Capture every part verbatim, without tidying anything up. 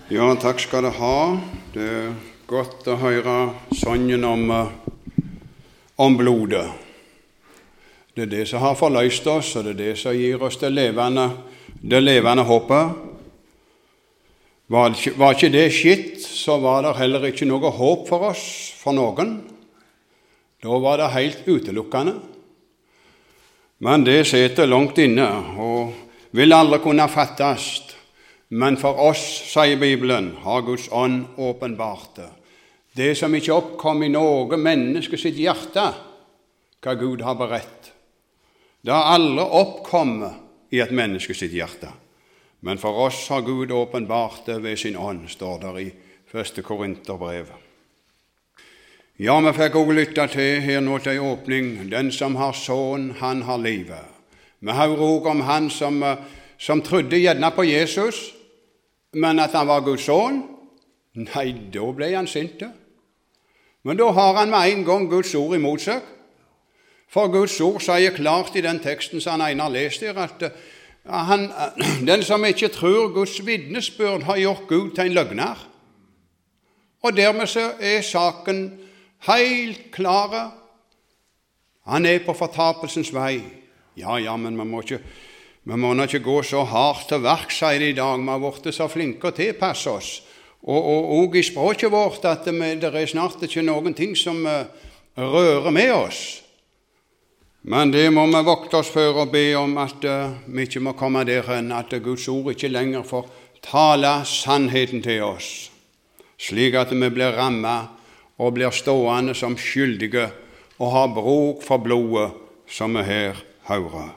Ja, takk skal du ha. Det er godt å høre sangen om, om blodet. Det er det som har forløst oss, og det er det som gir oss det levende, det levende håpet. Var ikke, var ikke det skitt, så var det heller ikke noe håp for oss, for noen. Da var det helt utelukkende. Men det sitter langt inne, og vil aldri kunne fattes. Men for oss, sier Bibelen, har Guds ånd åpenbart det. Det som ikke oppkom i noe menneske sitt hjerte, hva Gud har beredt. Det har aldri oppkommet i et menneske sitt hjerte. Men for oss har Gud åpenbart det ved sin ånd, står der i første Korinterbrev. Ja, vi fikk også lytte til her nå til en åpning. Den som har sånn, han har livet. Vi hører også om han som, som trodde gjerne på Jesus, men at han var Guds sønn. Nei, da ble han sint. Men da har han med en gang Guds ord imot seg. For Guds ord sier klart i den teksten som han Einar leste her, at han, den som ikke tror Guds vitnesbyrd har gjort Gud til en løgner. Og dermed så er saken helt klare. Han er på fortapelsens vei. Ja, ja, men man må ikke, man må ikke gå så hardt til verk, sier det i dag. Vi har vært så flinke å tilpasse oss. Og, og, og i språket vårt at det, det er snart ikke noen ting som uh, rører med oss. Men det må vi vokte oss for å be om at uh, vi ikke må komme der hen, at Guds ord ikke lenger får tale sannheten til oss, slik at vi blir rammet og blir stående som skyldige og har bruk for blodet som vi her hører.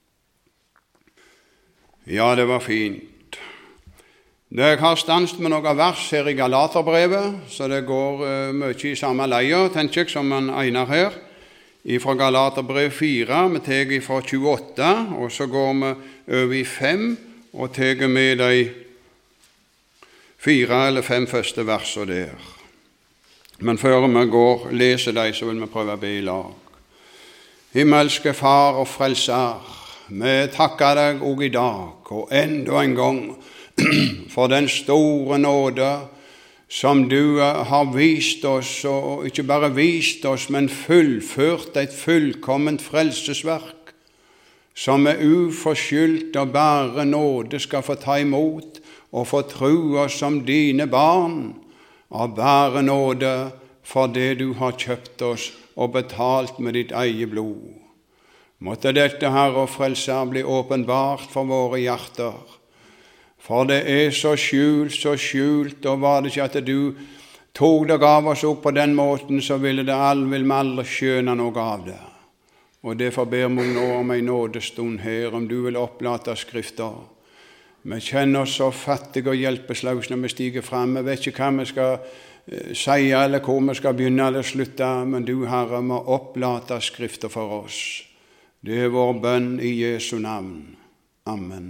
Ja, det var fint. Jeg har stanset med noen vers her i Galaterbrevet, så det går uh, mye i samme leie, tenker jeg, som en Einar her. Fra Galaterbrev fire, vi tar fra tjueåtte, og så går vi over i fem, og tar med de fire eller fem første versene der. Men før vi går, leser de, så vil vi prøve å be i lag. Himmelske Far og Frelser, vi takker deg også i dag, og enda en gang, for den store nåde som du har vist oss, og ikke bare vist oss, men fullført et fullkomment frelsesverk, som er uforskyldt og bare nåde skal få ta imot, og få tro oss som dine barn, og bare nåde for det du har kjøpt oss og betalt med ditt eget blod. Måtte dette, Herre og Frelser, bli åpenbart for våre hjerter, for det er så skjult, så skjult, og var det ikke at du tog deg av oss opp på den måten, så ville det all, vil vi aldri skjønne noe av det. Og derfor ber vi nå om en nådestund her, om du vil opplate Skrifter. Vi kjenner oss så fattige og hjelpeløse når vi stiger frem. Vi vet ikke hva vi skal eh, si, eller hvor vi skal begynne eller slutte, men du, Herre, må opplate Skrifter for oss. Det er vår bønn i Jesu navn. Amen.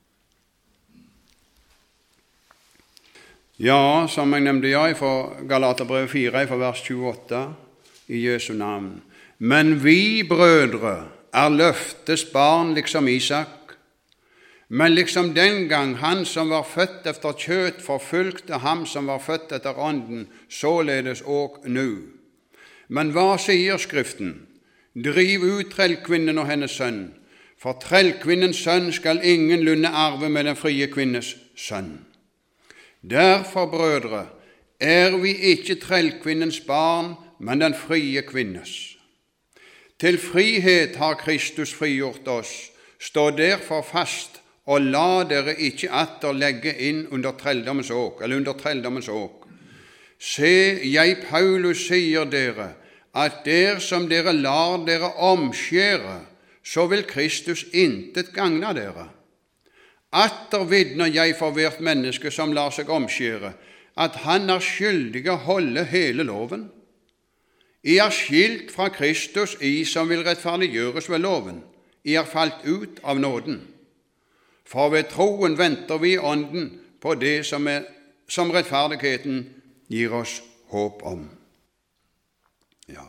Ja, som jeg nevnte, ja, fra Galaterbrev fire, fra vers tjueåtte, i Jesu navn. Men vi, brødre, er løftes barn liksom Isak, men liksom den gang han som var født efter kjøtt forfulgte ham som var født etter ånden, således og nu. Men hva sier Skriften? Driv ut trellkvinnen og hennes sønn, for trellkvinnens sønn skal ingenlunde arve med den frie kvinnes sønn. Derfor, brødre, er vi ikke trellkvinnens barn, men den frie kvinnes. Til frihet har Kristus frigjort oss. Stå derfor fast, og la dere ikke atter legge inn under trelldommens åk, eller under trelldommens åk. Se, jeg, Paulus, sier dere, at der som dere lar dere omskjære, så vil Kristus intet gagne dere. Atter vidner jeg for hvert menneske som lar seg omskjære, at han er skyldig å holde hele loven. I er skilt fra Kristus, I som vil rettferdiggjøres ved loven. I er falt ut av nåden. For ved troen venter vi i ånden på det som, er, som rettferdigheten gir oss håp om. Ja.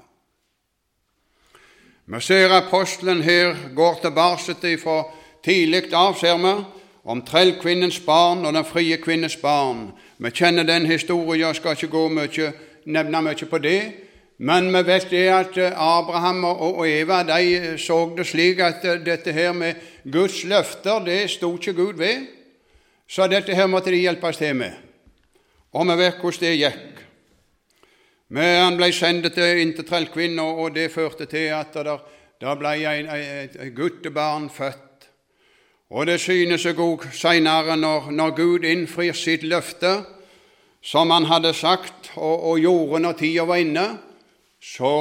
Vi ser apostelen her går tilbake fra tidlig av, ser vi, om trellkvinnens barn og den frie kvinnes barn. Vi kjenner den historien, jeg skal ikke gå mye, nevne mye på det, men vi vet det at Abraham og Eva, de så det slik at dette her med Guds løfter, det stod ikke Gud ved, så dette her måtte de hjelpes til med. Og vi vet hvordan det gikk. Men han ble sendt inn til trellkvinnen, og det førte til at der, der ble et guttebarn født. Og det synes seg også senere når, når Gud innfrir sitt løfte, som han hadde sagt og, og gjorde når tiden var inne, så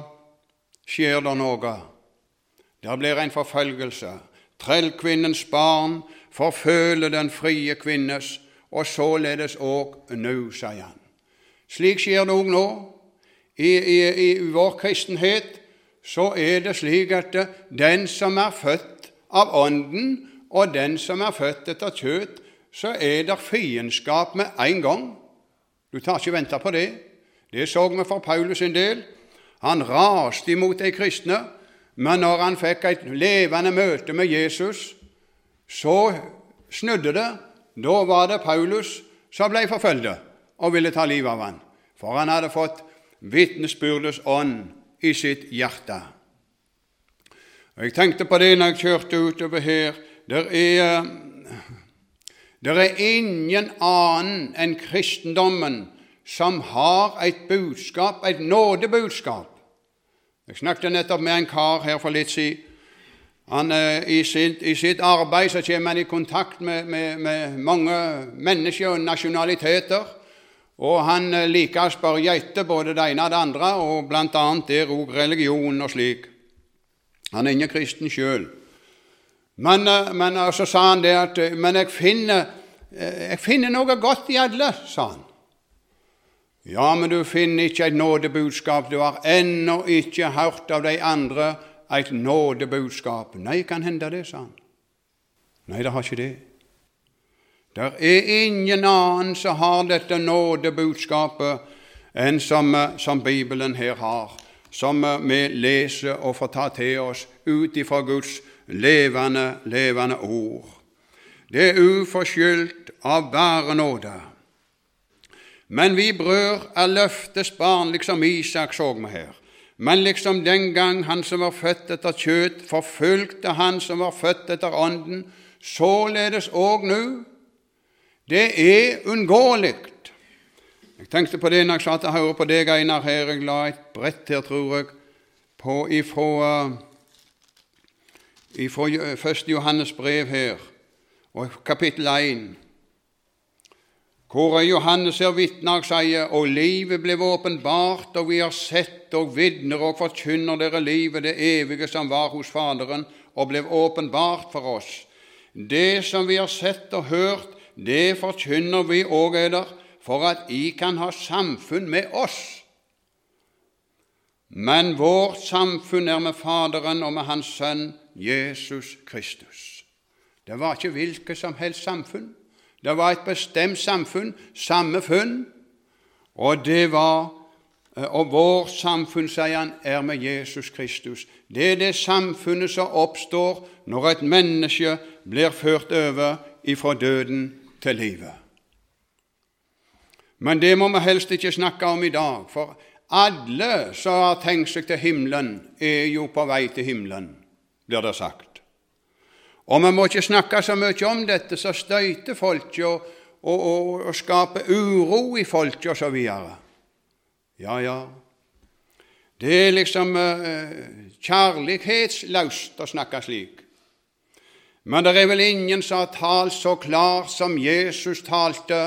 skjer det noe. Det blir en forfølgelse. Trellkvinnens barn forfølger den frie kvinnes, og således også nå, sier han. Slik skjer det også nå. I, i, i vår kristenhet så er det slik at den som er født av ånden, og den som er født etter kjøtt, så er det fiendskap med en gang. Du tar ikke vente på det. Det så vi for Paulus en del. Han raste imot de kristne, men når han fikk et levende møte med Jesus, så snudde det. Da var det Paulus som ble forfølgt og ville ta livet av han, for han hadde fått vitnesbyrdets ånd i sitt hjerte. Og jeg tenkte på det når jeg kjørte utover her. Der er, der er ingen annen enn kristendommen som har et budskap, et nådebudskap. Jeg snakket nettopp med en kar her for litt siden. Han, i, sitt, I sitt arbeid så kommer han i kontakt med, med, med mange mennesker og nasjonaliteter, og han liker å spørre gjeite både det ene og det andre, og blant annet der også religion og slik. Han er ingen kristen selv. Men, men så sa han det at men jeg finner, jeg finner noe godt i alle, sa han. Ja, men du finner ikke et nådebudskap. Du har ennå ikke hørt av de andre et nådebudskap. Nei, kan hende det, sa han. Nei, det har ikke det. Der er ingen annen som har dette nådebudskapet enn som, som Bibelen her har, som vi leser og får ta til oss ut ifra Guds levende, levende ord. Det er uforskyldt av bare nåde. Men vi brør er løftes barn, liksom Isak så vi her. Men liksom den gang han som var født etter kjøtt, forfulgte han som var født etter ånden, således og nå. Det er ungåeligt. Jeg tenkte på det når jeg satt og hørte på deg, Einar, her. Jeg la et brett her, tror jeg, på ifra, ifra første Johannes brev her, og kapittel én. Hvor Johannes er vitner, sier, og livet ble åpenbart, og vi har sett og vidner og forkynner dere livet, det evige som var hos Faderen, og ble åpenbart for oss. Det som vi har sett og hørt, det forkynner vi og eder, for at I kan ha samfunn med oss. Men vårt samfunn er med Faderen og med hans sønn, Jesus Kristus. Det var ikke hvilket som helst samfunn. Det var et bestemt samfunn, samme funn, og det var, og vår samfunn, sier han, er med Jesus Kristus. Det er det samfunnet som oppstår når et menneske blir ført over ifra døden til livet. Men det må vi helst ikke snakke om i dag, for alle som har tenkt seg til himmelen, er jo på vei til himmelen, blir det sagt. Og vi må ikke snakke så mye om dette, så støyter folk og, og, og, og skaper uro i folk og så videre. Ja, ja. Det er liksom uh, kjærlighetsløst å snakke slik. Men det er vel ingen som har talt så klart som Jesus talte,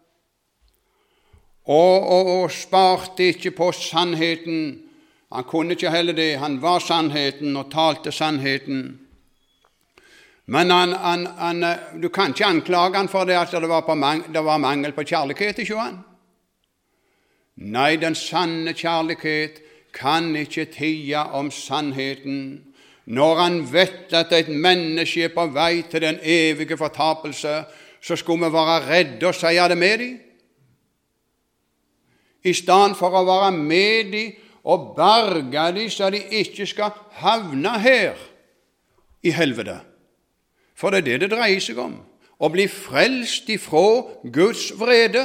og, og, og sparte ikke på sannheten. Han kunne ikke heller det. Han var sannheten og talte sannheten. Men han, han, han, du kan ikke anklage han for det at det var, på mang, det var mangel på kjærlighet, ikke han? Nei, den sanne kjærlighet kan ikke tie om sannheten. Når han vet at et menneske er på vei til den evige fortapelse, så skulle vi være redde og si det med dem. I stedet for å være med dem og berge dem, så de ikke skal havne her i helvete. For det er det det dreier seg om. og bli frelst ifra Guds vrede.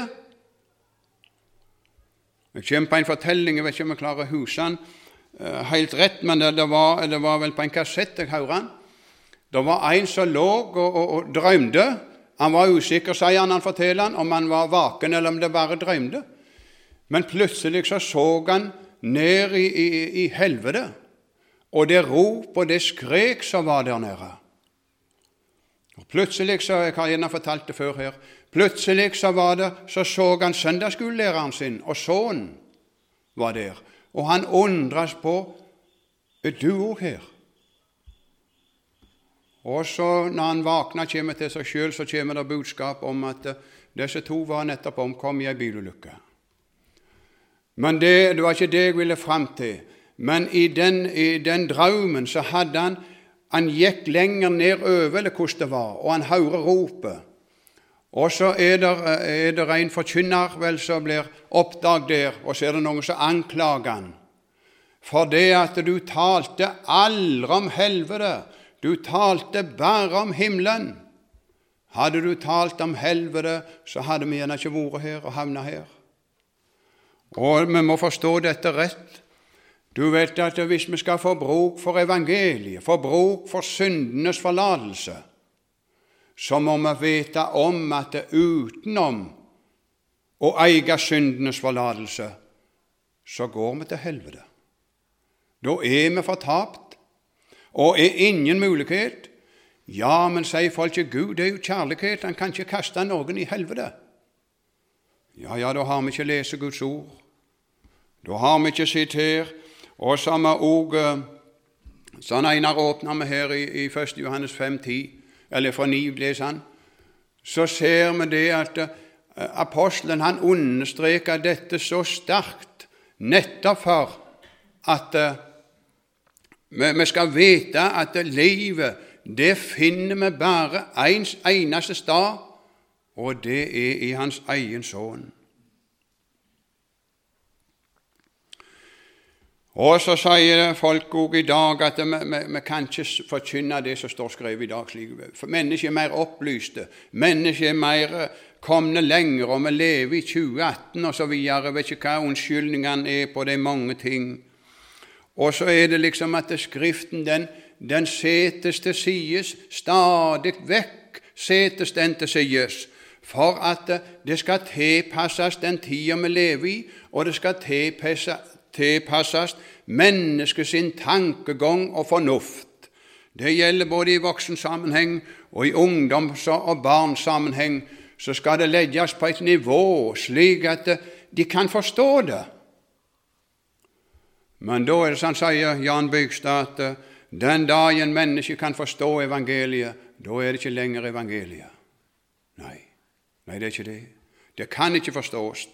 Jeg kommer på en fortelling, jeg vet ikke om jeg klarer å huske den uh, helt rett, men det, det, var, det var vel på en kassett jeg hører den. Det var en som lå og, og, og drømte. Han var usikker, sier han, han forteller han, om han var vaken eller om det bare drømte. Men plutselig så så han ned i, i, i helvete, og det rop og det skrek som var der nede. Og plutselig, så jeg har gjerne fortalt det før her, plutselig så var det, så så han søndagsskolelæreren sin, og sønnen var der. Og han undres på, er du også her? Og så når han vakner, kommer til seg selv, så kommer det budskap om at disse to var nettopp omkommet i en bilulykke. Men det, det var ikke det jeg ville frem til. Men i den, i den drømmen så hadde han, han gikk lenger ned over, eller hvordan det var, og han hører ropet. Og så er det, er det en forkynner vel som blir oppdaget der, og så er det noen som anklager han. For det at du talte aldri om helvete, du talte bare om himmelen. Hadde du talt om helvete, så hadde vi gjerne ikke vært her og havnet her. Og vi må forstå dette rett. Du vet at hvis vi skal få bruk for evangeliet, få bruk for syndenes forlatelse, så må vi vite om at det utenom å eie syndenes forlatelse, så går vi til helvete. Da er vi fortapt, og er ingen mulighet. Ja, men sier folk ikke, Gud er jo kjærlighet, han kan ikke kaste noen i helvete. Ja, ja, da har vi ikke lest Guds ord. Da har vi ikke sett her. Og så har vi også, sånn Einar åpner vi her i, i første Johannes fem ti, eller fra ni leser han, så ser vi det at apostelen han understreker dette så sterkt, nettopp for at vi, vi skal vite at livet, det finner vi bare en eneste sted, og det er i hans egen sønn. Og så sier folk også i dag at vi, vi, vi kan ikke forkynne det som står skrevet i dag. For mennesker er mer opplyste, mennesker er mer komne lenger, og vi lever i tjue atten og så videre. Jeg vet ikke hva unnskyldningene er på de mange ting. Og så er det liksom at Skriften, den, den setes til sides, stadig vekk setes den til sides, for at det skal tilpasses den tiden vi lever i, og det skal tilpasses tilpasses menneskets tankegang og fornuft. Det gjelder både i voksensammenheng og i ungdoms- og barnsammenheng, så skal det legges på et nivå slik at de kan forstå det. Men da er det sånn, sier Jan Bygstad, at den dagen mennesket kan forstå evangeliet, da er det ikke lenger evangeliet. Nei, nei, det er ikke det. Det kan ikke forstås.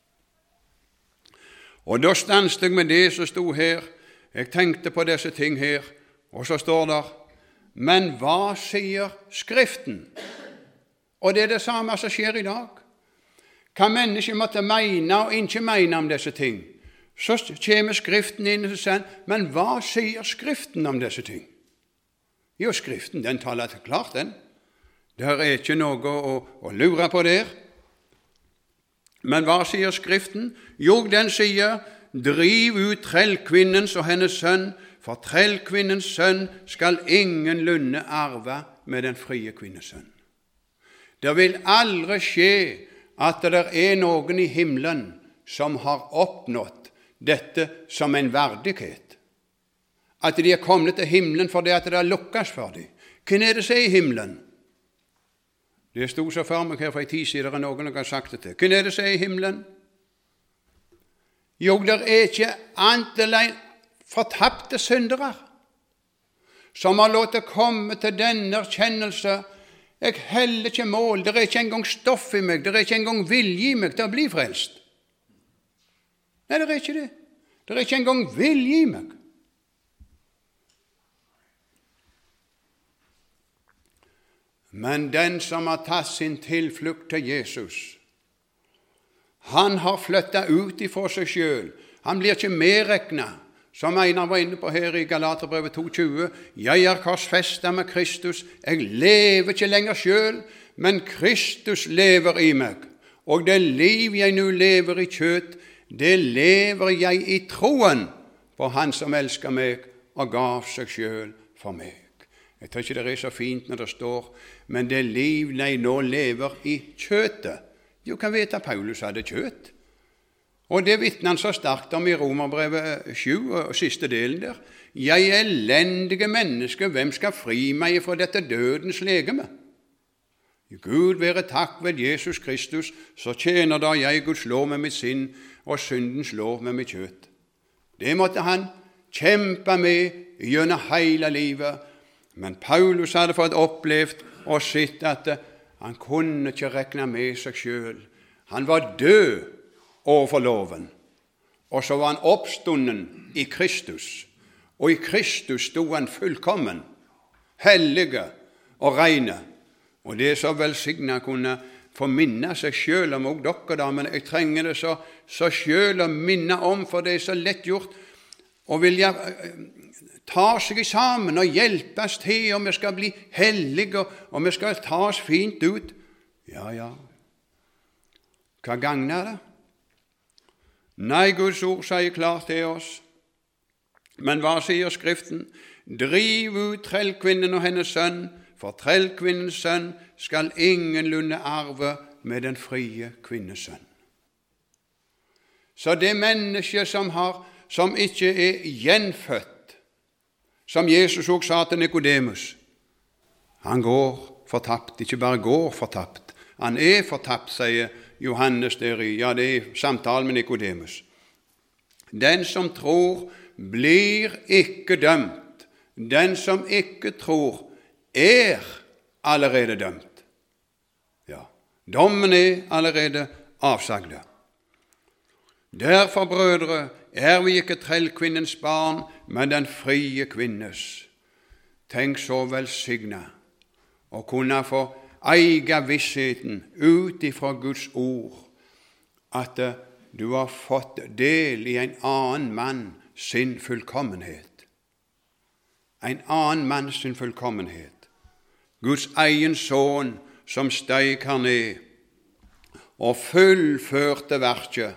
Og da stanset jeg med det som stod her. Jeg tenkte på disse ting her, og så står der, men hva sier Skriften? Og det er det samme som skjer i dag. Hva mennesker måtte mene og ikke mene om disse ting. Så kommer Skriften inn og sier, men hva sier Skriften om disse ting? Jo, Skriften, den taler til klart, den. Det er ikke noe å, å lure på der. Men hva sier Skriften? Jo, den sier, driv ut trellkvinnens og hennes sønn, for trellkvinnens sønn skal ingenlunde arve med den frie kvinnes sønn. Det vil aldri skje at det er noen i himmelen som har oppnådd dette som en verdighet. At de er kommet til himmelen fordi at det er lukkes for dem. Hvem er det som er i himmelen? Det stod så for meg her for en tid siden, noen har sagt det til. Hvem er det som er i himmelen? Jo, det er ikke annet enn fortapte syndere, som har lått det komme til denne erkjennelse. Jeg heller ikke mål, det er ikke engang stoff i meg, det er ikke engang vilje i meg til å bli frelst. Nei, det er ikke det. Det er ikke engang vilje i meg. Men den som har tatt sin tilflukt til Jesus, han har flyttet ut ifra seg selv. Han blir ikke medregnet, som Einar var inne på her i Galaterbrevet to tjue. Jeg er korsfestet med Kristus, jeg lever ikke lenger selv, men Kristus lever i meg, og det liv jeg nå lever i kjøtt, det lever jeg i troen på Han som elsker meg og gav seg selv for meg. Jeg tror ikke det er så fint når det står, men det liv jeg nå lever i kjøttet. Du kan vite at Paulus hadde kjøtt. Og det vitner han så sterkt om i Romerbrevet sju, og siste delen der. Jeg er elendige menneske, hvem skal fri meg fra dette dødens legeme? Gud være takk ved Jesus Kristus, så tjener da jeg Guds lov med mitt sinn og syndens lov med mitt kjøtt. Det måtte han kjempe med gjennom hele livet, men Paulus hadde fått opplevd og sett at han kunne ikke regne med seg selv. Han var død overfor loven, og så var han oppstunden i Kristus, og i Kristus stod han fullkommen, hellige og reine. Og det er så velsignet å kunne få minne seg selv om og dere da, men jeg trenger det så, så selv å minne om, for det er så lett gjort, og vil jeg ta seg sammen og hjelpes til, og vi skal bli hellige, og vi skal ta oss fint ut. Ja, ja. Hva gagner det? Nei, Guds ord sier klart til oss. Men hva sier Skriften? Driv ut trellkvinnen og hennes sønn, for trellkvinnens sønn skal ingenlunde arve med den frie kvinnes sønn. Så det menneske som, har, som ikke er gjenfødt, som Jesus også sa til Nikodemus, han går fortapt, ikke bare går fortapt, han er fortapt, sier Johannes der i, ja det er samtalen med Nikodemus. Den som tror blir ikke dømt, den som ikke tror er allerede dømt. Ja, dommen er allerede avsagd. Derfor, brødre, er vi ikke trellkvinnens barn, men den frie kvinnes. Tenk så velsignet å kunne få eie vissheten ut ifra Guds ord, at du har fått del i en annen mann sin fullkommenhet. En annen mann sin fullkommenhet. Guds egen sønn som steg her ned og fullførte verket.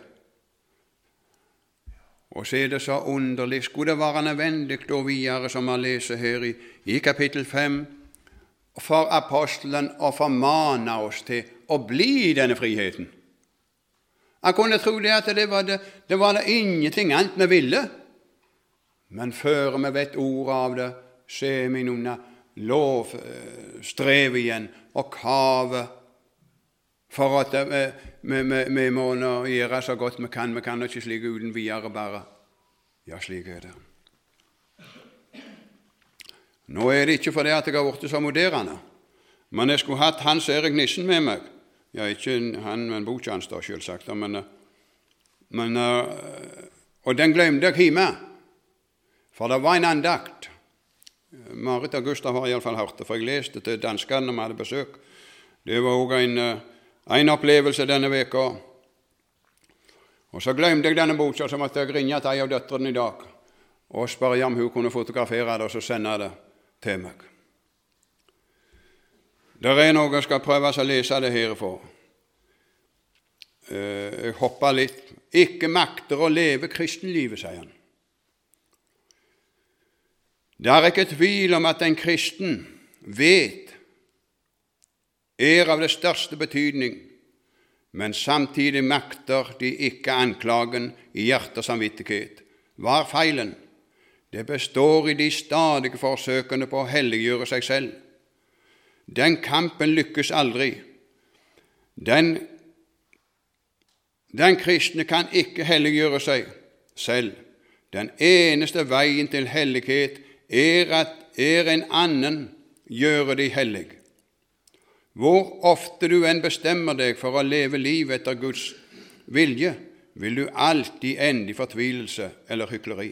Og så er det så underlig, skulle det være nødvendig da videre, som jeg leser her i, i kapittel fem, for apostelen å formane oss til å bli i denne friheten. Jeg kunne tro det at det var det, det var det ingenting annet vi ville, men før vi vet ordet av det, så er vi noen lov strev igjen og kave for at vi, vi, vi, vi må gjøre så godt vi kan. Vi kan ikke slik uten videre bare. Ja, slik er det. Nå er det ikke fordi at jeg har vært så moderne, men jeg skulle hatt Hans Erik Nissen med meg. Ja, ikke han, men bokjans da, selvsagt. Men, men, og den glemte jeg hjemme, for det var en andakt. Marit og Gustav har i alle fall hørt det, for jeg leste til danskene når vi hadde besøk. Det var også en, en opplevelse denne veka. Og så glemte jeg denne boka, så måtte jeg ringe til en av døtrene i dag og spørre om hun kunne fotografere det og så sende det til meg. Der er noe jeg skal prøve å lese det herfor. Jeg hopper litt. Ikke makter å leve kristenlivet, sier han. Det er ikke tvil om at en kristen vet er av det største betydning, men samtidig makter de ikke anklagen i hjerte og samvittighet. Hva er feilen? Det består i de stadige forsøkene på å helliggjøre seg selv. Den kampen lykkes aldri. Den, den kristne kan ikke helliggjøre seg selv. Den eneste veien til hellighet er at er en annen gjøre deg hellig. Hvor ofte du enn bestemmer deg for å leve livet etter Guds vilje, vil du alltid ende i fortvilelse eller hykleri.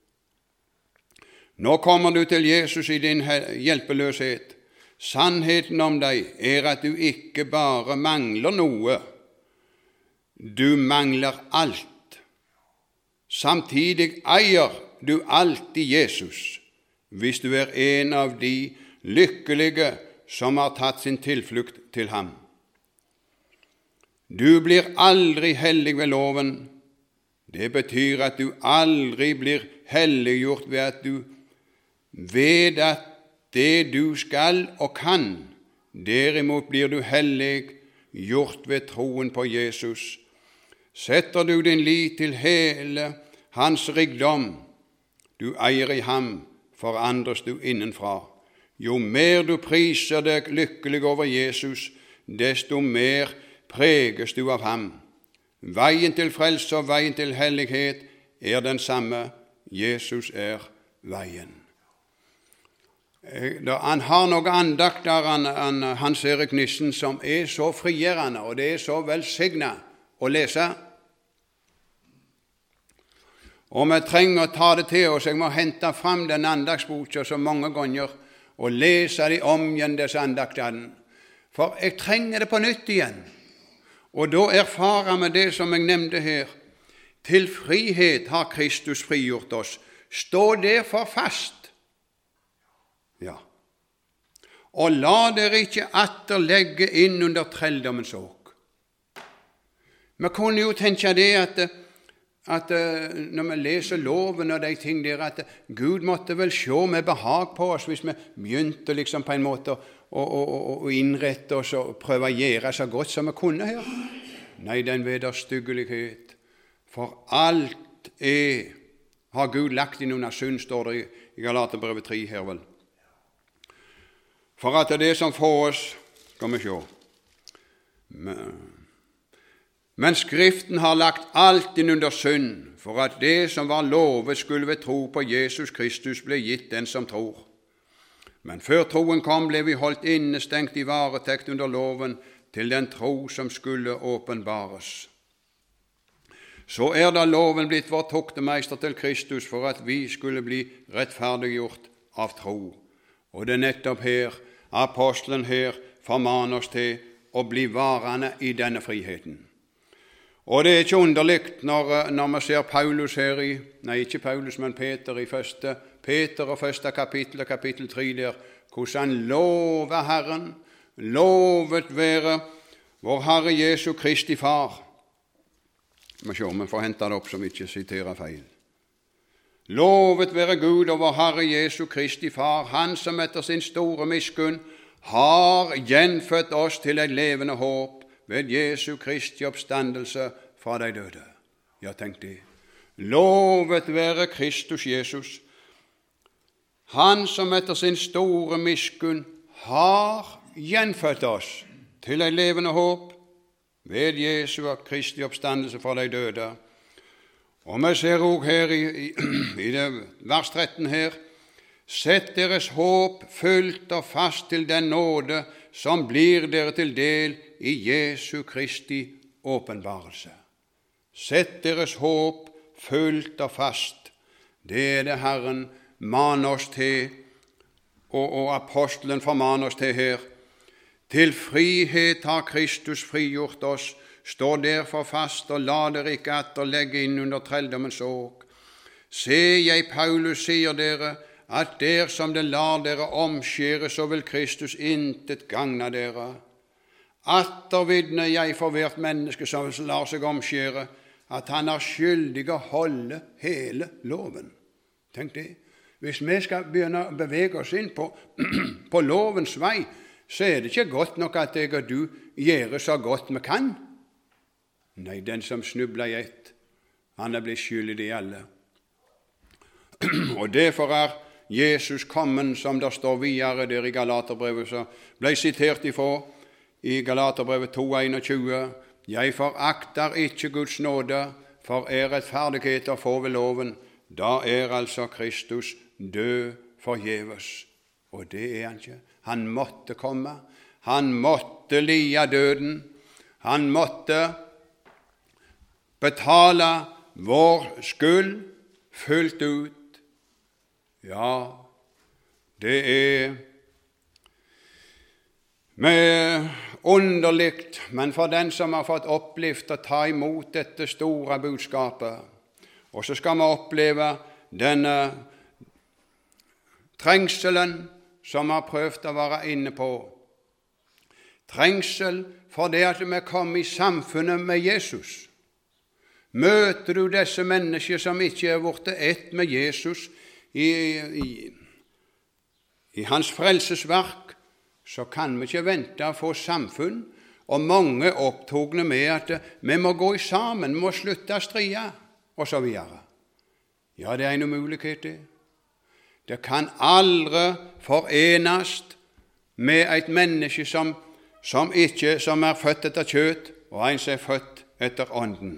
Nå kommer du til Jesus i din hjelpeløshet. Sannheten om deg er at du ikke bare mangler noe, du mangler alt. Samtidig eier du alltid Jesus, hvis du er en av de lykkelige som har tatt sin tilflukt til ham. Du blir aldri hellig ved loven. Det betyr at du aldri blir helliggjort ved at du ved at det du skal og kan. Derimot blir du hellig gjort ved troen på Jesus. Setter du din lit til hele hans rikdom, du eier i ham, forandres du innenfra. Jo mer du priser deg lykkelig over Jesus, desto mer preges du av ham. Veien til frelse og veien til hellighet er den samme. Jesus er veien. Han har noen andakter, Hans Erik Nissen, som er så frigjørende, og det er så velsignet å lese. Og vi trenger å ta det til oss. Jeg må hente fram den andagsboka så mange ganger og lese de om igjen, disse andaktene. For jeg trenger det på nytt igjen. Og da erfarer vi det som jeg nevnte her. Til frihet har Kristus frigjort oss. Stå derfor fast. Ja. Og la dere ikke atter legge inn under trelldommens åk. Vi kunne jo tenke det at, at når vi leser loven og de ting der, at Gud måtte vel se med behag på oss hvis vi begynte liksom på en måte å, å, å, å innrette oss og prøve å gjøre så godt som vi kunne her. Nei, den vederstyggelighet. For alt er, har Gud lagt inn under synd, står det i Galaterbrevet tre her vel. For at det er det som får oss, skal vi se. Men, men Skriften har lagt alt inn under synd, for at det som var lovet skulle ved tro på Jesus Kristus ble gitt den som tror. Men før troen kom, ble vi holdt innestengt i varetekt under loven til den tro som skulle åpenbares. Så er da loven blitt vår toktemeister til Kristus for at vi skulle bli rettferdiggjort av tro. Og det er nettopp her, apostelen her, formaner oss til å bli varende i denne friheten. Og det er ikke underligt når, når vi ser Paulus her i, nei ikke Paulus, men Peter i første, Peter og første kapittel, kapittel tre der, hvordan han lover Herren, lovet være vår Herre Jesu Kristi Far. Vi må se om vi får hente det opp som ikke siterer feil. Lovet være Gud og vår Herre Jesu Kristi Far, han som etter sin store miskunn har gjenfødt oss til et levende håp ved Jesu Kristi oppstandelse fra de døde. Ja, tenk det. Lovet være Kristus Jesus, han som etter sin store miskunn har gjenfødt oss til et levende håp ved Jesu Kristi oppstandelse fra de døde. Og vi ser også her i, i, i det vers tretten her, sett deres håp fullt og fast til den nåde som blir dere til del i Jesu Kristi åpenbarelse. Sett deres håp fullt og fast. Det er det Herren maner oss til, og, og apostelen formaner oss til her. Til frihet har Kristus frigjort oss. Stå derfor fast og la dere ikke atter legge inn under trelldommens åk. Se, jeg, Paulus, sier dere, at der som det lar dere omskjære, så vil Kristus intet gagna dere. Atter vitner jeg for hvert menneske som lar seg omskjære, at han er skyldig å holde hele loven. Tenk det. Hvis vi skal begynne å bevege oss inn på, på lovens vei, så er det ikke godt nok at jeg og du gjør så godt vi kan. Nei, den som snubler i ett, han er blitt skyldig i alle. Og derfor er Jesus kommet, som det står videre der i Galaterbrevet, så ble sitert ifra i Galaterbrevet to tjueen. Jeg forakter ikke Guds nåde, for er rettferdighet å få ved loven, da er altså Kristus død forgjeves. Og det er han ikke. Han måtte komme, han måtte lia døden, han måtte betale vår skyld fullt ut. Ja, det er med underligt, men for den som har fått opplevd å ta imot dette store budskapet, og så skal vi oppleve denne trengselen som vi har prøvd å være inne på, trengsel for det at vi kommer i samfunnet med Jesus. Møter du disse mennesker som ikke er blitt ett med Jesus i, i, i hans frelsesverk, så kan vi ikke vente å få samfunn. Og mange er opptagne med at vi må gå sammen, vi må slutte å stride, og så videre. Ja, det er en umulighet det. Det kan aldri forenes med et menneske som, som ikke som er født etter kjøtt, og en som er født etter ånden.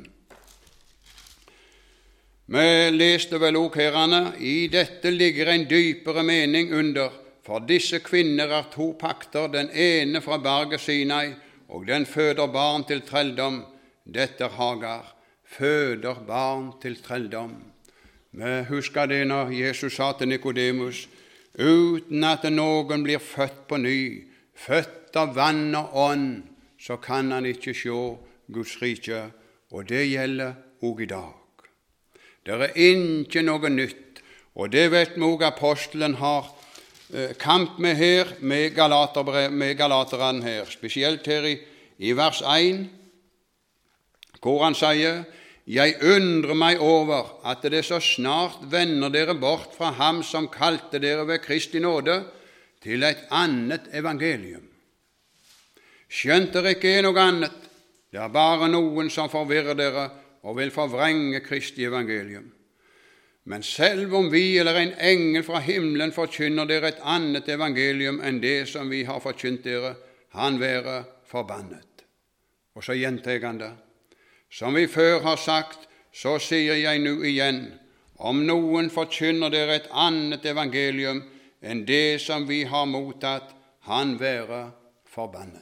Vi leste vel også herrene, i dette ligger en dypere mening under, for disse kvinner er to pakter, den ene fra berget Sinai, og den føder barn til trelldom. Dette er Hagar, føder barn til trelldom. Vi husker det når Jesus sa til Nikodemus, uten at noen blir født på ny, født av vann og ånd, så kan han ikke se Guds rike, og det gjelder også i dag. Det er ikke noe nytt, og det vet vi også apostelen har eh, kamp med her, med, Galater, med galateren her, spesielt her i, i vers én, hvor han sier, jeg undrer meg over at det så snart vender dere bort fra ham som kalte dere ved Kristi nåde, til et annet evangelium. Skjønt dere ikke er noe annet, det er bare noen som forvirrer dere, og vil forvrenge Kristi evangelium. Men selv om vi eller en engel fra himmelen forkynner dere et annet evangelium enn det som vi har forkynt dere, han være forbannet. Og så gjentar han det. Som vi før har sagt, så sier jeg nå igjen, om noen forkynner dere et annet evangelium enn det som vi har mottatt, han være forbannet.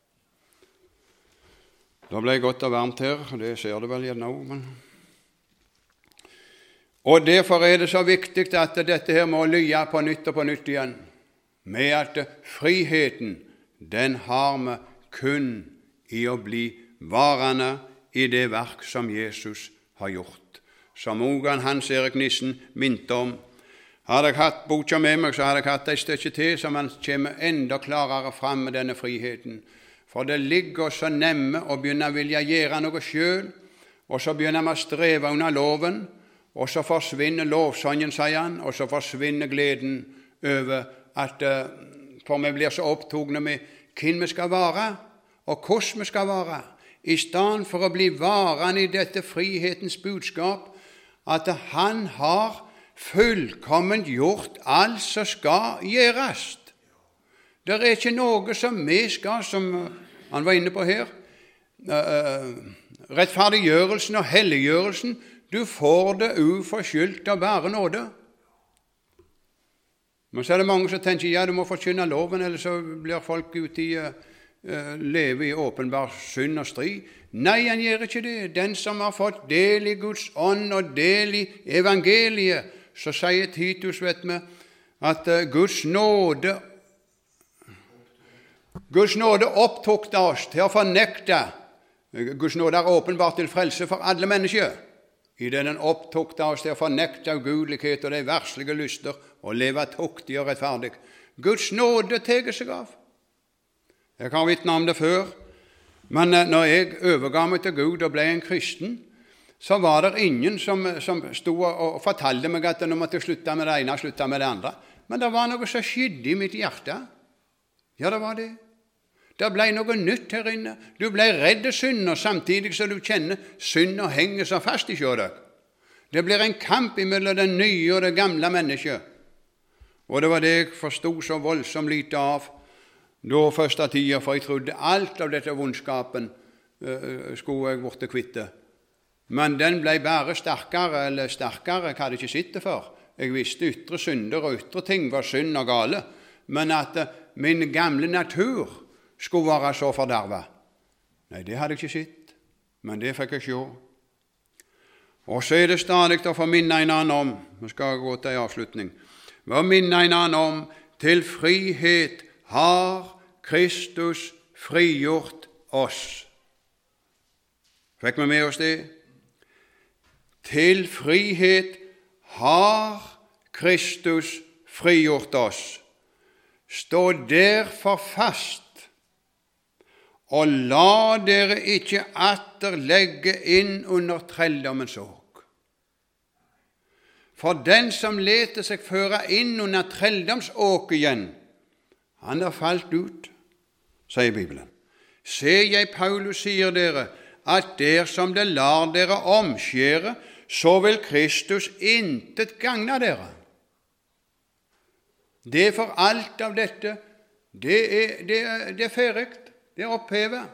Da ble det godt og varmt her, og det ser du vel gjerne også. Men... Og derfor er det så viktig at dette her må lye på nytt og på nytt igjen, med at friheten, den har vi kun i å bli varende i det verk som Jesus har gjort. Som også Hans Erik Nissen minte om. Hadde jeg hatt boka med meg, så hadde jeg hatt et stykke til, som han kommer enda klarere frem med denne friheten. For det ligger så nemme å begynne å vilje gjøre noe selv, og så begynner vi å streve under loven, og så forsvinner lovsangen, sier han, og så forsvinner gleden over at, for vi blir så opptogende med hvem vi skal være, og hvordan vi skal være, i stedet for å bli varende i dette frihetens budskap, at han har fullkomment gjort alt som skal gjøres. Det er ikke noe som vi skal, som han var inne på her, rettferdiggjørelsen og helliggjørelsen, du får det uforskyldt av bare nåde. Men så er det mange som tenker, ja, du må forkynne loven, eller så blir folk ute i uh, leve i åpenbar synd og strid. Nei, han gjør ikke det. Den som har fått del i Guds ånd og del i evangeliet, så sier Titus, vet vi, at uh, Guds nåde Guds nåde opptok oss til å fornekte. Guds nåde er åpenbart til frelse for alle mennesker. I det den opptok oss til å fornekte ugudelighet og de verslige lyster og leve tuktig og rettferdig. Guds nåde teger seg av. Jeg har vittnet om det før, men når jeg overga meg til Gud og ble en kristen, så var det ingen som, som stod og fortalte meg at nå måtte jeg slutte med det ene og slutte med det andre. Men det var noe som skjedde i mitt hjerte. Ja, det var det. Det ble noe nytt her inne. Du ble redd synd, og samtidig så du kjenner synd og henger så fast i deg. Det blir en kamp mellom det nye og det gamle mennesket. Og det var det jeg forstod så voldsomt lite av da første tida, for jeg trodde alt av dette vondskapen uh, skulle jeg borte kvitte. Men den ble bare sterkere, eller sterkere, jeg hadde ikke sett det for. Jeg visste ytre synder og ytre ting var synd og gale, men at uh, min gamle natur skulle være så fordervet. Nei, det hadde jeg ikke sett, men det fikk jeg se. Og så er det stadig å få minne en annen om, vi skal gå til en avslutning, å minne en annen om, til frihet har Kristus frigjort oss. Fikk vi med oss det? Til frihet har Kristus frigjort oss. Stå derfor fast, og la dere ikke atter legge inn under trelldommens åk. For den som leter seg føre inn under trelldomsåk igjen, han er falt ut, sier Bibelen. Se, jeg, Paulus, sier dere, at der som det lar dere omskjære, så vil Kristus intet gagne dere. Det for alt av dette, det er, det er, det er ferdig, det er opphevet.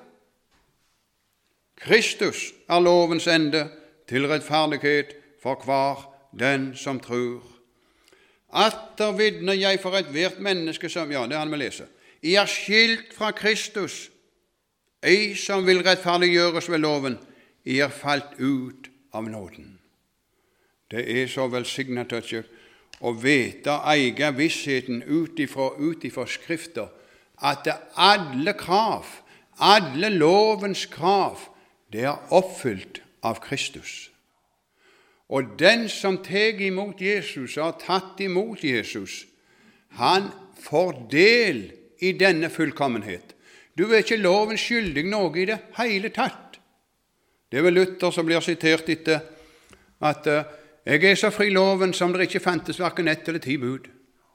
Kristus er lovens ende til rettferdighet for hver den som tror. Atter vidner jeg for et hvert menneske som, ja, det han vil lese, I er skilt fra Kristus, I som vil rettferdiggjøres ved loven, I er falt ut av nåden. Det er så velsignet å vite og eie vissheten utifra, utifra skrifter, at det alle krav, alle lovens krav, det er oppfylt av Kristus. Og den som teg imot Jesus og har tatt imot Jesus, han får del i denne fullkommenhet. Du er ikke loven skyldig noe i det hele tatt. Det er vel Luther som blir sitert etter at uh, jeg er så fri loven som det ikke fantes hverken ett eller ti bud.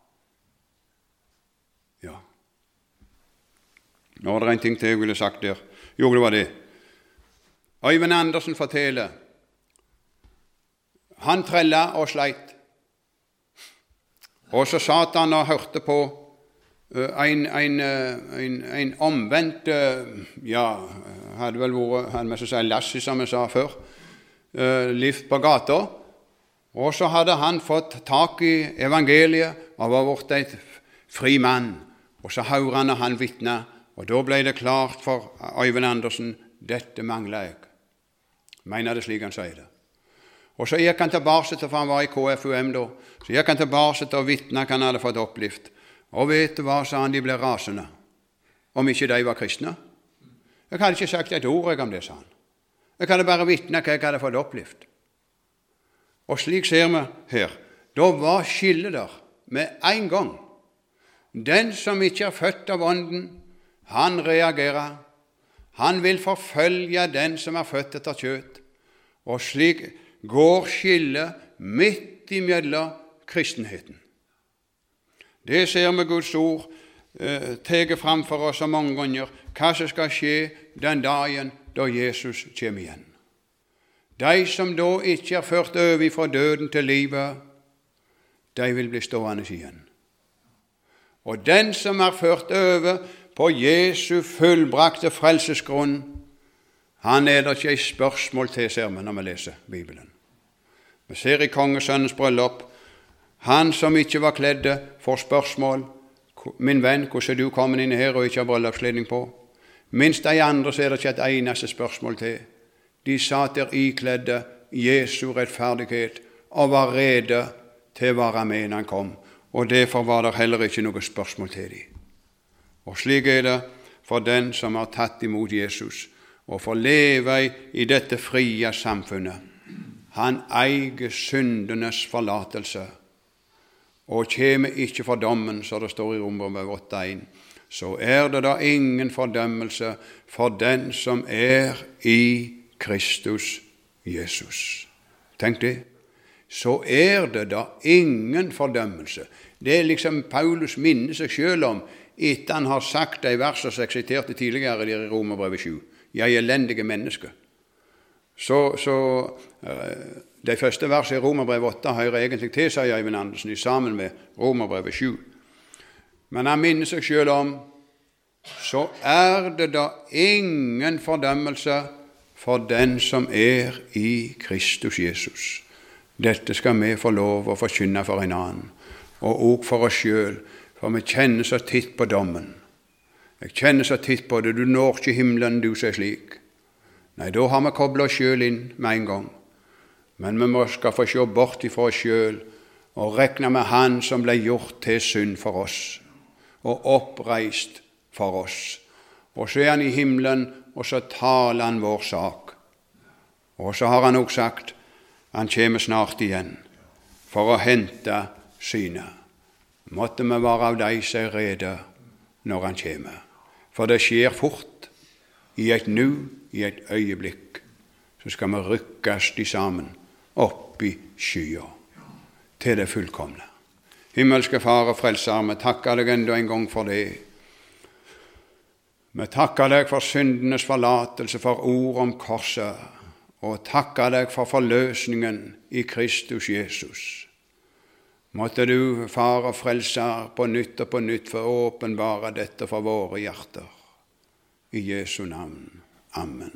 Ja. Nå er det en ting til jeg ville sagt der. Jo, det var det. Øyvind Andersen forteller. Han trella og sleit. Og så satt han og hørte på en, en, en, en omvendt, ja, hadde vel vært, hadde med seg lassi, som jeg sa før, lift på gata. Og så hadde han fått tak i evangeliet og var blitt et fri mann. Og så hørte han og han vitne, og da ble det klart for Øyvind Andersen, dette mangler jeg. Mener det slik han sier det. Og så gikk han tilbake til, for han var i K F U M da, så gikk han tilbake til å vitne hva han hadde fått opplevd. Og vet du hva, sa han, de ble rasende, om ikke de var kristne. Jeg hadde ikke sagt et ord om det, sa han. Jeg hadde bare vitnet hva jeg hadde fått opplevd. Og slik ser vi her, da var skillet der med en gang. Den som ikke er født av ånden, han reagerer. Han vil forfølge den som er født etter kjøtt. Og slik går skillet midt imellom kristenheten. Det ser vi Guds ord eh, tege fram for oss så mange ganger, hva som skal skje den dagen da Jesus kommer igjen. De som da ikke er ført over fra døden til livet, de vil bli stående igjen. Og den som er ført over på Jesu fullbrakte frelsesgrunn, han er det ikke et spørsmål til, ser vi når vi leser Bibelen. Vi ser i kongesønnens bryllup, han som ikke var kledde får spørsmål, min venn, hvordan er du kommet inn her og ikke har bryllupskledning på? Minst de andre så er det ikke et eneste spørsmål til. De satt der ikledde Jesu rettferdighet og var rede til å være med når han kom, og derfor var det heller ikke noe spørsmål til dem. Og slik er det for den som har tatt imot Jesus og får leve i dette frie samfunnet. Han eier syndenes forlatelse og kommer ikke for dommen, så det står i Romerbrevet åtte en. Så er det da ingen fordømmelse for den som er i Kristus Jesus. Tenk det. Så er det da ingen fordømmelse. Det er liksom Paulus minner seg selv om, etter han har sagt de verser som jeg siterte tidligere i Romerbrevet sju. Jeg er elendige menneske. Så, så de første versene i Romerbrevet åtte hører egentlig til, sier Øyvind Andersen, sammen med Romerbrevet sju. Men han minner seg selv om, så er det da ingen fordømmelse for den som er i Kristus Jesus. Dette skal vi få lov å forkynne for en annen, og også for oss selv, for vi kjenner så titt på dommen. Jeg kjenner så titt på det, du når ikke himmelen, du ser slik. Nei, da har vi koblet oss selv inn med en gang. Men vi må skal få se bort ifra oss selv, og rekne med han som ble gjort til synd for oss, og oppreist for oss. Og så er han i himmelen, og så taler han vår sak. Og så har han også sagt, han kommer snart igjen, for å hente syne. Måtte vi være av de som er rede når han kommer. For det skjer fort. i et nu, i et øyeblikk, så skal vi rykkes de sammen opp i skya til det fullkomne. Himmelske Far og Frelser, vi takker deg enda en gang for det. Vi takker deg for syndenes forlatelse, for ord om korset, og takker deg for forløsningen i Kristus Jesus. Måtte du, Far og Frelser, på nytt og på nytt få åpenbare dette for våre hjerter. I Jesu navn. Amen.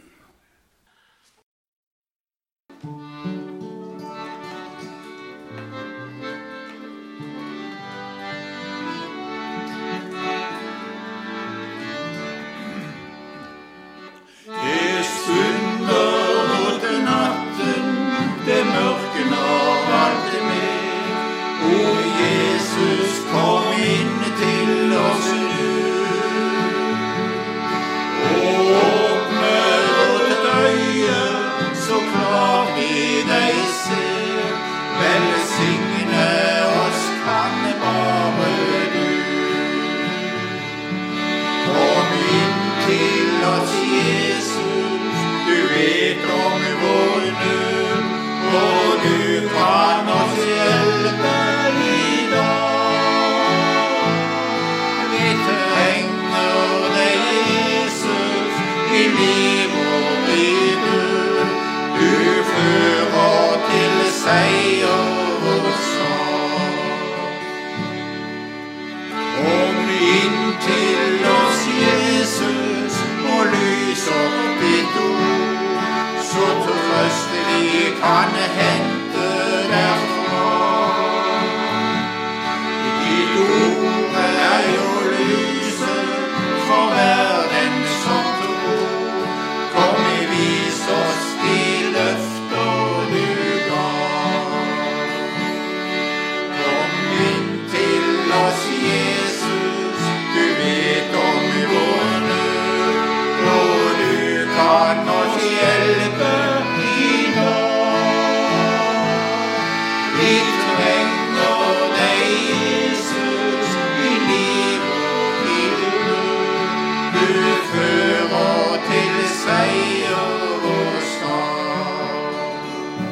Det stunder mot natten, det mørkner alt mer. O Jesus, kom inn til oss nu. Åpne vårt øye, så klart vi deg ser. Velsigne oss kan bare du. Kom inn til oss, Jesus, du vet om vår nød, og du kan oss hjelpe i dag. Vi trenger deg, Jesus, i liv og i død. Du fører til seier og sak. Kom inn til oss, Jesus, og lys opp ditt ord, så trøstelig kan hente derfra. Ditt ord er jo lyset for verden som tror. Kom, vis oss de løfter du gav. Kom inn til oss, Jesus, du vet om vår nød, og du kan oss hjelpe i dag. Vi trenger deg, Jesus, i liv og i død. Du fører til seier og sak.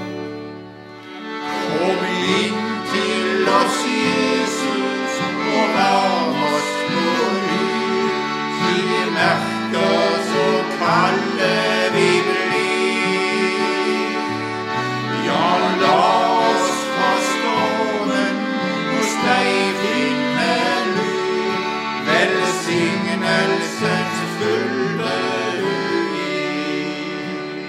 Kom inn til oss, Jesus, og varm oss på ny. Vi merker så kalde vi blir. Ja, la oss fra stormen hos deg finne ly. Velsignelsens fulle ugi.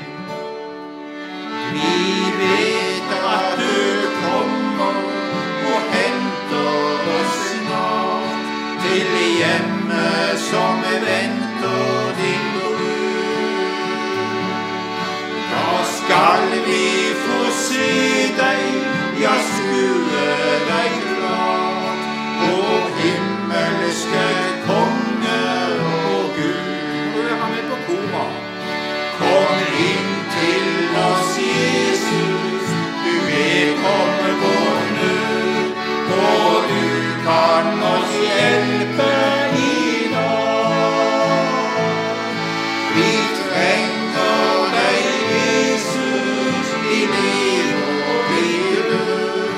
Vi vet at du kommer og henter oss snart til hjemmet som venter din brud. Da skal vi få se deg, ja, skue deg klart, vår himmelske konge og Gud. Hvor er han med på koma? Kom inn til oss, Jesus, du vet om vår nød, og du kan oss hjelpe i dag. Vi trenger deg, Jesus, i liv og i død.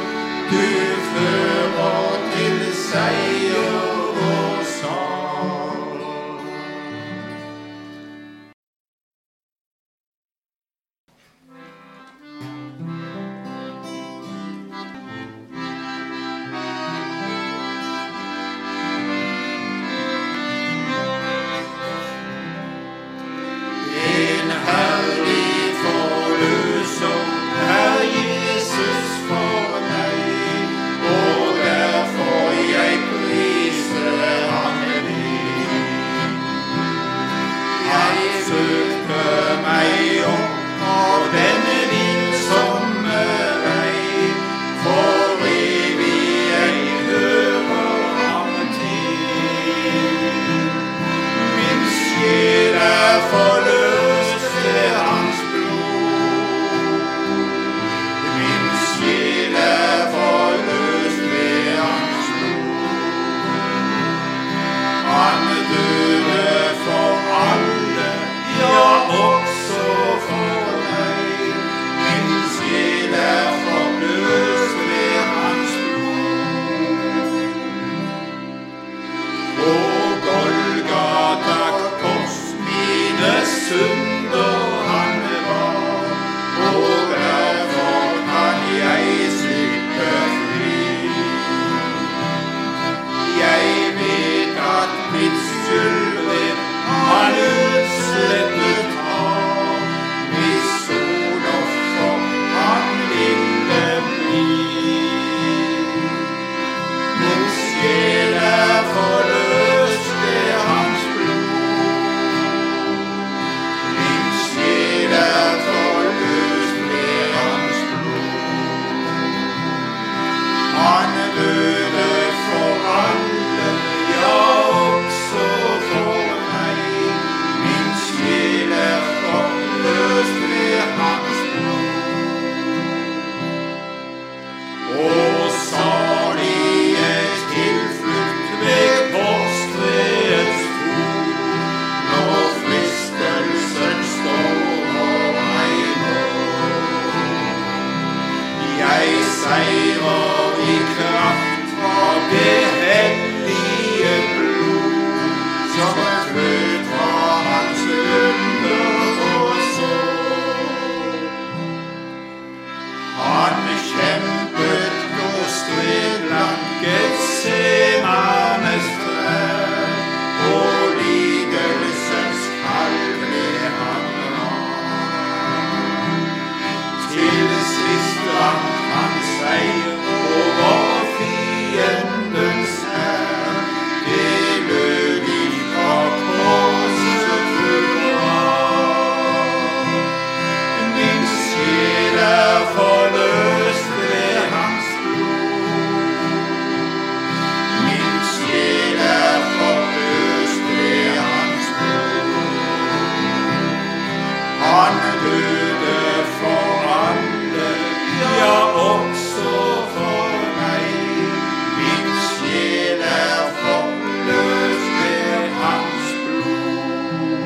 budet for alle, ja, også for meg. Min sjel er forløst ved hans blod.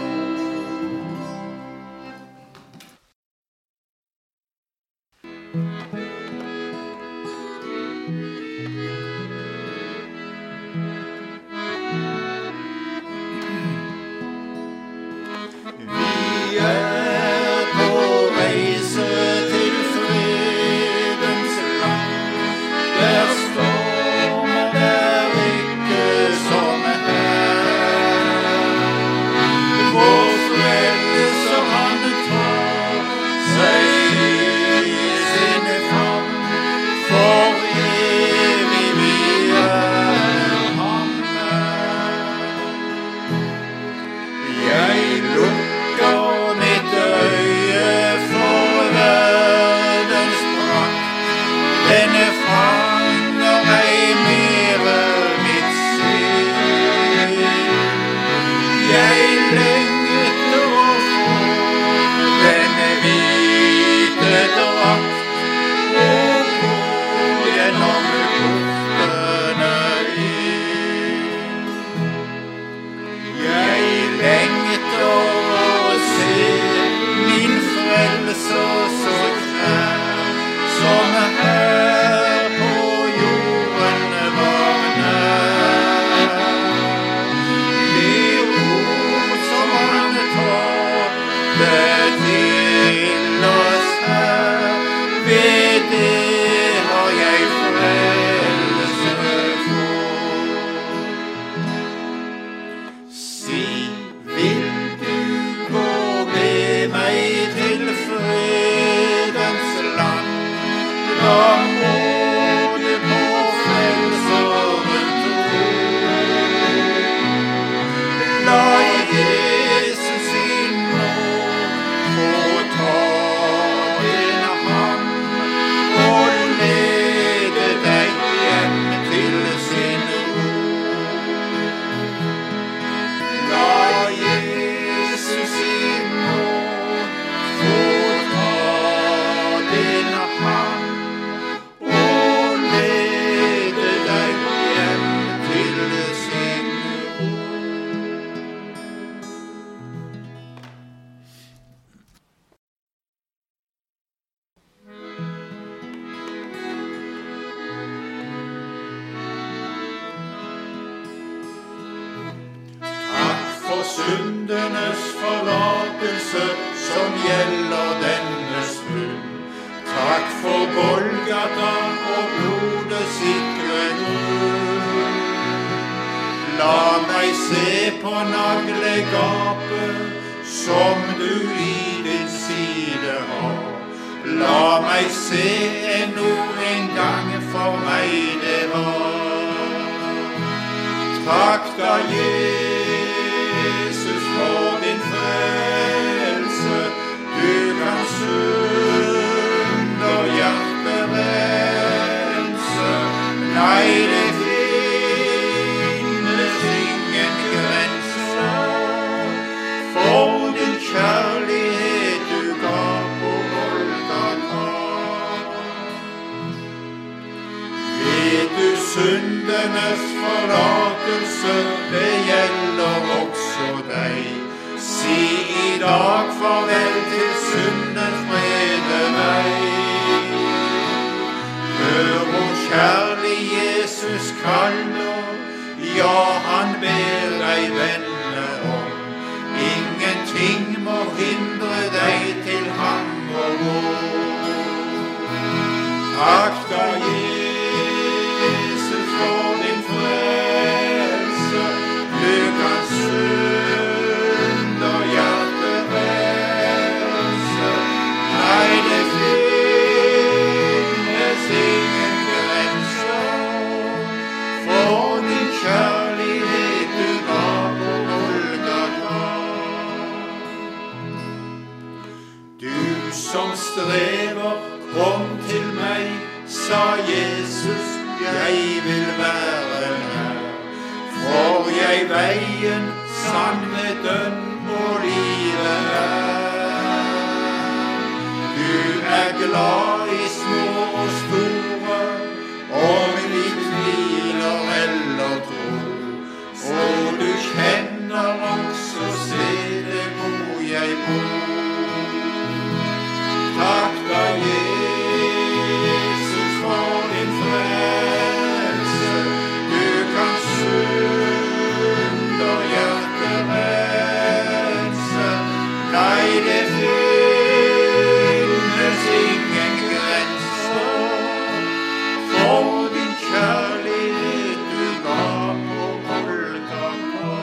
Vi er på reise til fredens land. Der stormen er ikke som her. Vår frelser han tar seg i sin favn. For evig vi er ham nær. Jeg lukker mitt øye for verdens prakt. Denne fanger ei mere mitt sinn. Jeg lengter å få denne hvite drakt og gå gjennom portene inn. Jeg lengter å se min frelser så kjær, som her på jorden var nær. Det ord som han tar, det til oss her, ved det har jeg frelse for. Si, vil du gå med meg til fredens land? Da må du på frelseren tro. La Jesus i nåd få ta din hand og lede deg hjem til sin ro. La Jesus i nåd få ta din hand og lede deg hjem til sin ro. Takk for syndenes forlatelse som gjelder denne stund. Takk for Golgata og blodets sikre grunn. La meg se på naglegapet som du i din side har. La meg se ennå en gang for meg det var. Takk da Jesus for din frelse. Du kan synd og hjerte rense. Nei, det finnes ingen grenser for din kjærlighet du ga på Golgata. Vet du syndenes forlatelse, det gjelder også deg. Si i dag farvel til synden, frede meg. Hør hvor kjærlig Jesus kaller, ja, han ber deg vende om. Ingenting må hindre deg til ham å gå. Takk da Jesus for din frelse. Du kan synd og hjerte rense. Nei, det finnes ingen grenser for din kjærlighet du ga på Golgata. Du som strever, kom til meg, sa Jesus, jeg vil være nær. For jeg veien, sannheten og livet er. er glad i små og store, om vi tviler eller tror. Og du kjenner også stedet hvor jeg bor. Takk da Jesus for din frelse, du kan synd og hjerte rense. Nei, det finnes ingen grenser for din kjærlighet du ga på Golgata.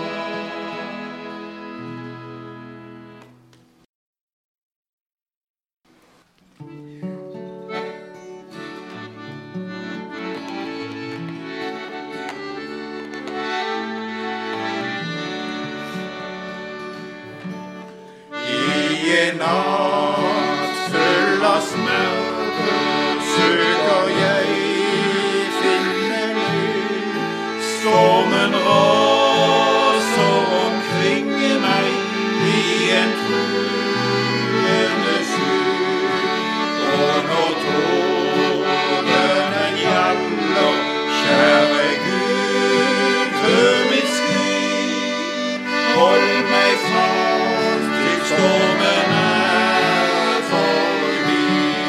I en natt full av smerte søker jeg finne lys. Stormen raser omkring meg i en truende sky. Og når tårene gjaller, kjære Gud, hør mitt skrik. Hold meg fast til stormen er forbi.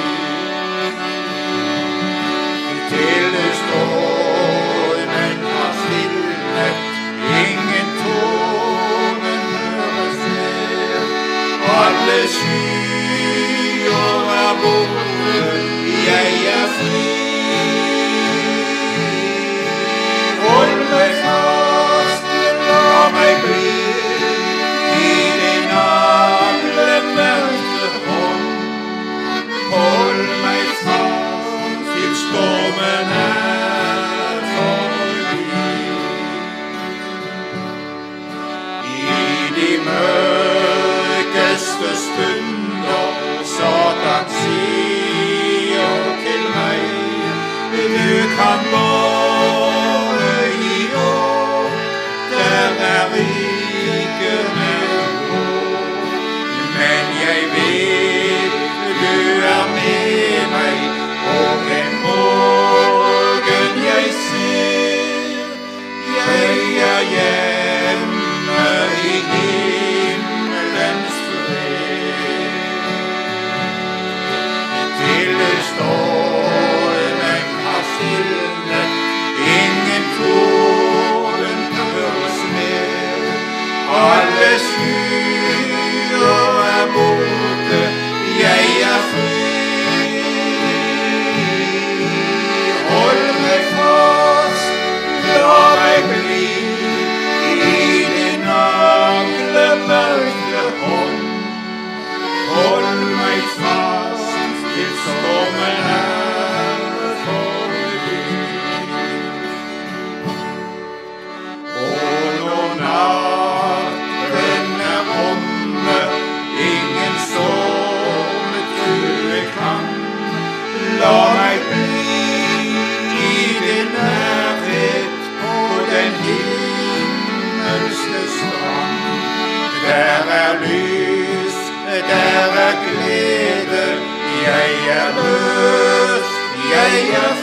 Til det stormen har stilnet, ingen tåren høres mer. Alle skyer er borte, jeg er fri. Hold meg fast, la meg bli i din mørke hånd. Hold meg fast til stormen er forbi. I de mørkeste stunder Satan sier til meg, du kan bare gi opp, der er ikke mer håp. Men jeg vet du er med meg, og en morgen jeg ser, jeg er hjemme i himmelens fred. Til stormen har stilnet, ingen tåren høres mer. Alle skyer er borte, jeg er fri. Hold meg fast, la meg bli i din nakle mørke hånd. Hold meg fast til stormen er forbi. Og når natten er omme, ingen stormtrue kan, la meg bli i din nærhet på den himmelske strand. Der er lys, der er glede, jeg er løst, jeg er